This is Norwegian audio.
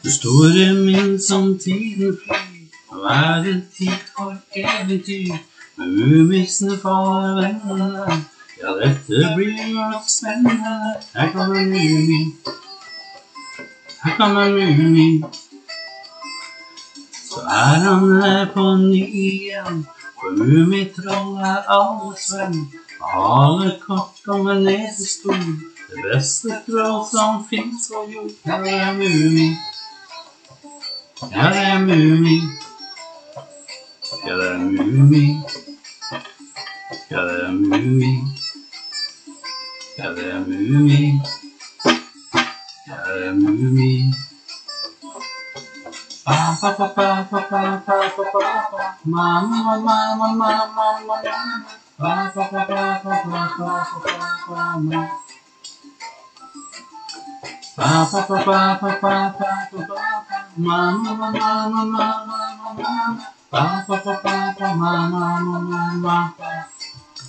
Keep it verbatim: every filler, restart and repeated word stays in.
Du store min som tiden flyr, og er det tid for eventyr, med Mumisene for vennene. Ja, dette blir nok spennende. Her kommer Mumi, her kommer Mumi. Så er han her på ny igjen, for Mumitroll er alles venn. Hale kort og med nese stor, det beste troll som finnes på jord. Ja, det er Mumi, ja, det er Mumi, ja, det er Mumi, ja, det er Mumi, ja, det er Mumi, ja, det er Mumi. Pa pa pa pa pa pa pa pa pa pa, mamma mamma mamma mamma, pa pa pa pa pa pa pa pa pa pa, pa pa pa pa pa pa pa pa, mamma mamma mamma mamma, pa pa pa pa pa mamma mamma mamma.